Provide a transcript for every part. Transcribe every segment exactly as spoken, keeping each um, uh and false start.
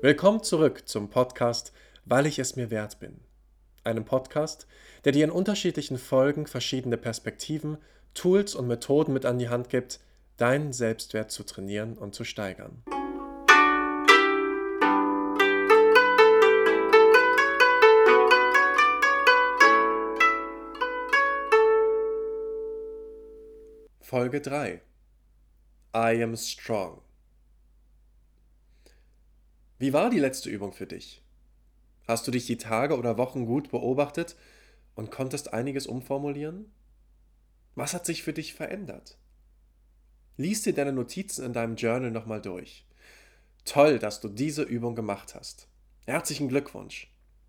Willkommen zurück zum Podcast Weil ich es mir wert bin. Einem Podcast, der dir in unterschiedlichen Folgen verschiedene Perspektiven, Tools und Methoden mit an die Hand gibt, deinen Selbstwert zu trainieren und zu steigern. Folge drei. I am strong. Wie war die letzte Übung für dich? Hast du dich die Tage oder Wochen gut beobachtet und konntest einiges umformulieren? Was hat sich für dich verändert? Lies dir deine Notizen in deinem Journal nochmal durch. Toll, dass du diese Übung gemacht hast. Herzlichen Glückwunsch.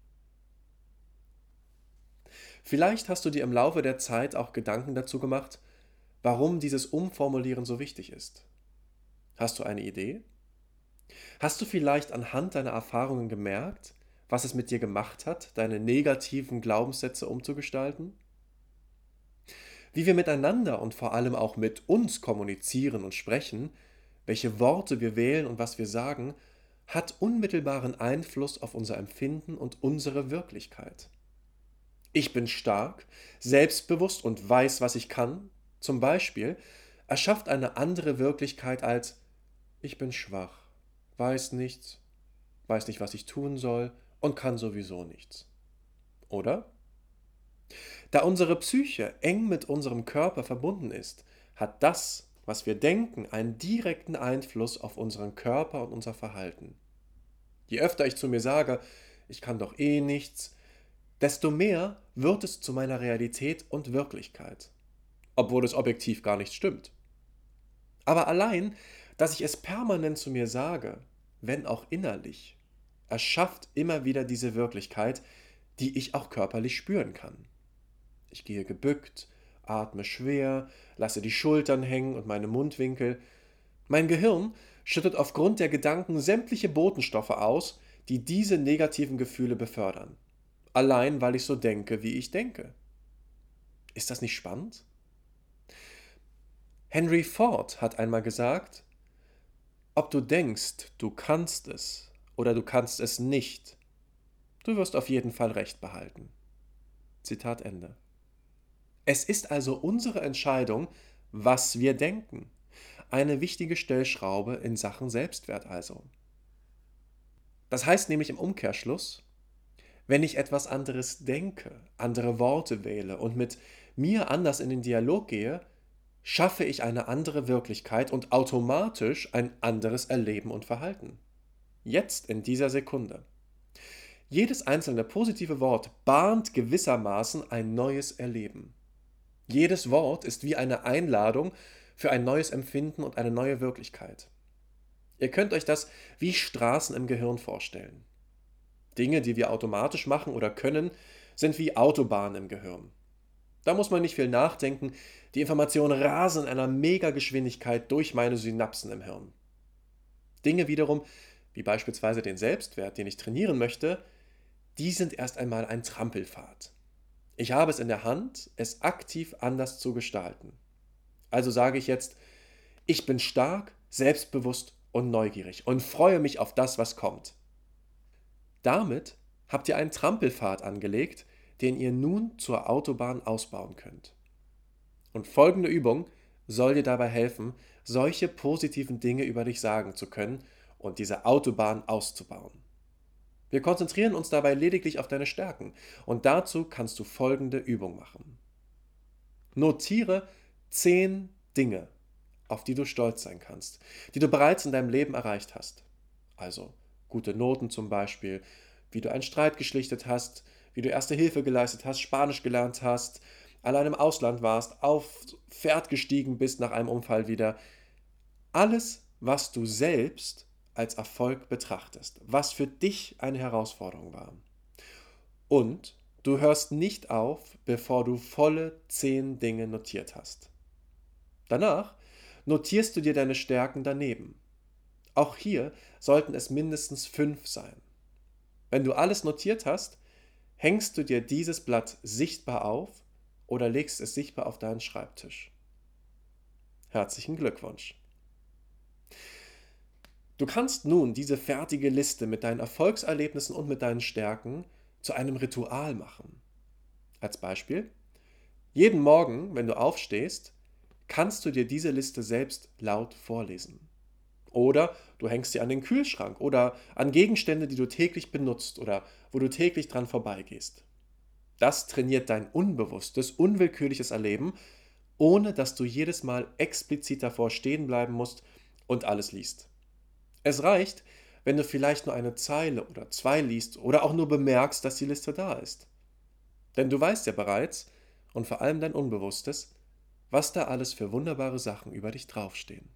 Vielleicht hast du dir im Laufe der Zeit auch Gedanken dazu gemacht, warum dieses Umformulieren so wichtig ist. Hast du eine Idee? Hast du vielleicht anhand deiner Erfahrungen gemerkt, was es mit dir gemacht hat, deine negativen Glaubenssätze umzugestalten? Wie wir miteinander und vor allem auch mit uns kommunizieren und sprechen, welche Worte wir wählen und was wir sagen, hat unmittelbaren Einfluss auf unser Empfinden und unsere Wirklichkeit. Ich bin stark, selbstbewusst und weiß, was ich kann, zum Beispiel, erschafft eine andere Wirklichkeit als ich bin schwach, weiß nichts, weiß nicht, was ich tun soll und kann sowieso nichts. Oder? Da unsere Psyche eng mit unserem Körper verbunden ist, hat das, was wir denken, einen direkten Einfluss auf unseren Körper und unser Verhalten. Je öfter ich zu mir sage, ich kann doch eh nichts, desto mehr wird es zu meiner Realität und Wirklichkeit, obwohl es objektiv gar nicht stimmt. Aber allein, dass ich es permanent zu mir sage, wenn auch innerlich, erschafft immer wieder diese Wirklichkeit, die ich auch körperlich spüren kann. Ich gehe gebückt, atme schwer, lasse die Schultern hängen und meine Mundwinkel. Mein Gehirn schüttet aufgrund der Gedanken sämtliche Botenstoffe aus, die diese negativen Gefühle befördern. Allein, weil ich so denke, wie ich denke. Ist das nicht spannend? Henry Ford hat einmal gesagt, ob du denkst, du kannst es oder du kannst es nicht, du wirst auf jeden Fall Recht behalten. Zitat Ende. Es ist also unsere Entscheidung, was wir denken. Eine wichtige Stellschraube in Sachen Selbstwert also. Das heißt nämlich im Umkehrschluss, wenn ich etwas anderes denke, andere Worte wähle und mit mir anders in den Dialog gehe, schaffe ich eine andere Wirklichkeit und automatisch ein anderes Erleben und Verhalten. Jetzt in dieser Sekunde. Jedes einzelne positive Wort bahnt gewissermaßen ein neues Erleben. Jedes Wort ist wie eine Einladung für ein neues Empfinden und eine neue Wirklichkeit. Ihr könnt euch das wie Straßen im Gehirn vorstellen. Dinge, die wir automatisch machen oder können, sind wie Autobahnen im Gehirn. Da muss man nicht viel nachdenken, die Informationen rasen in einer Megageschwindigkeit durch meine Synapsen im Hirn. Dinge wiederum, wie beispielsweise den Selbstwert, den ich trainieren möchte, die sind erst einmal ein Trampelpfad. Ich habe es in der Hand, es aktiv anders zu gestalten. Also sage ich jetzt, ich bin stark, selbstbewusst und neugierig und freue mich auf das, was kommt. Damit habt ihr einen Trampelpfad angelegt, den ihr nun zur Autobahn ausbauen könnt. Und folgende Übung soll dir dabei helfen, solche positiven Dinge über dich sagen zu können und diese Autobahn auszubauen. Wir konzentrieren uns dabei lediglich auf deine Stärken und dazu kannst du folgende Übung machen. Notiere zehn Dinge, auf die du stolz sein kannst, die du bereits in deinem Leben erreicht hast. Also gute Noten zum Beispiel, wie du einen Streit geschlichtet hast, wie du Erste Hilfe geleistet hast, Spanisch gelernt hast, allein im Ausland warst, auf Pferd gestiegen bist nach einem Unfall wieder. Alles, was du selbst als Erfolg betrachtest, was für dich eine Herausforderung war. Und du hörst nicht auf, bevor du volle zehn Dinge notiert hast. Danach notierst du dir deine Stärken daneben. Auch hier sollten es mindestens fünf sein. Wenn du alles notiert hast, hängst du dir dieses Blatt sichtbar auf oder legst es sichtbar auf deinen Schreibtisch. Herzlichen Glückwunsch! Du kannst nun diese fertige Liste mit deinen Erfolgserlebnissen und mit deinen Stärken zu einem Ritual machen. Als Beispiel: Jeden Morgen, wenn du aufstehst, kannst du dir diese Liste selbst laut vorlesen. Oder du hängst sie an den Kühlschrank oder an Gegenstände, die du täglich benutzt oder wo du täglich dran vorbeigehst. Das trainiert dein unbewusstes, unwillkürliches Erleben, ohne dass du jedes Mal explizit davor stehen bleiben musst und alles liest. Es reicht, wenn du vielleicht nur eine Zeile oder zwei liest oder auch nur bemerkst, dass die Liste da ist. Denn du weißt ja bereits, und vor allem dein Unbewusstes, was da alles für wunderbare Sachen über dich draufstehen.